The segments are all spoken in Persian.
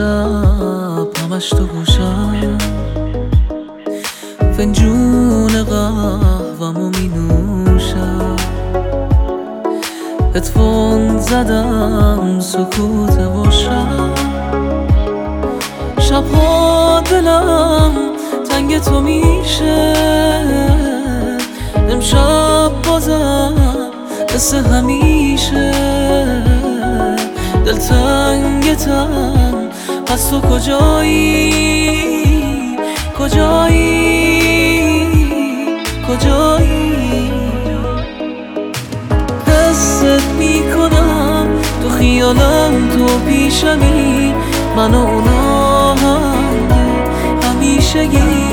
شب همش تو گوشم، فنجون قهوه‌مو می نوشم، هدفون زدم سکوت باشم. شبها دلم تنگ تو میشه، امشب بازم مثل همیشه. دلتنگتم پس تو کجایی؟ حست میکنم تو خیالم، تو پیشمی، من و اون آهنگ همیشگی.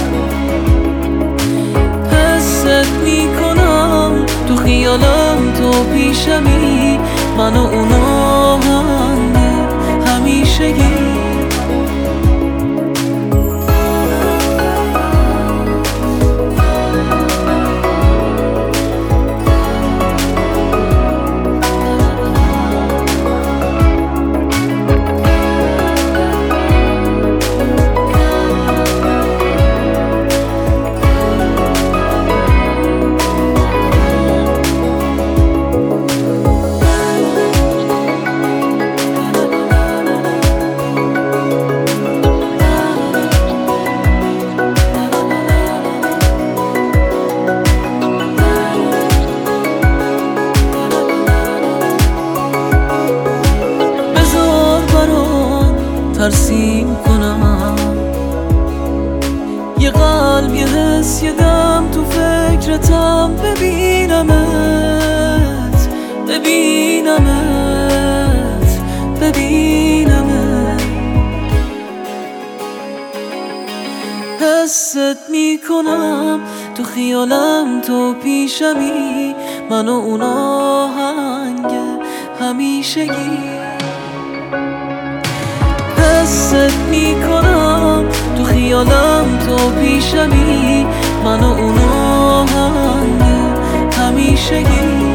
حست میکنم تو خیالم، تو پیشمی، من و اون آهنگ همیشگی. ترسیم کنم یه قلب، یه حس، یه دم، تو فکرتم ببینمت. حست میکنم تو خیالم، تو پیشمی، من و اون آهنگ همیشگی. حست میکنم تو خیالم، تو پیشمی، من و اون آهنگ همیشگی.